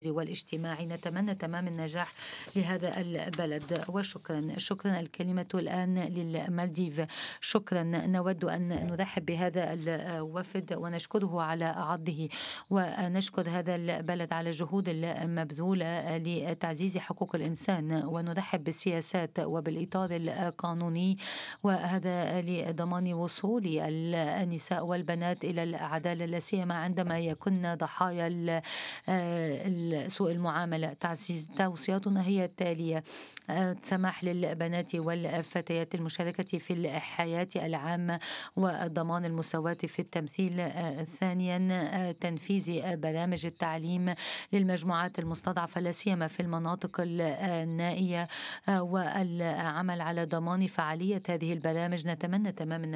والاجتماعي. نتمنى تمام النجاح لهذا البلد، وشكرا. شكرا. الكلمة الآن للمالديف. شكرا. نود أن نرحب بهذا الوفد ونشكره على عرضه، ونشكر هذا البلد على الجهود المبذولة لتعزيز حقوق الإنسان، ونرحب بالسياسات وبالإطار القانوني، وهذا لضمان وصول النساء والبنات إلى العدالة، لا سيما عندما يكن ضحايا سوء المعاملة. توصياتنا هي التالية: السماح للبنات والفتيات المشاركة في الحياة العامة، وضمان المساواة في التمثيل. ثانيا، تنفيذ برامج التعليم للمجموعات المستضعفة، لا سيما في المناطق النائية، والعمل على ضمان فعالية هذه البرامج. نتمنى تمام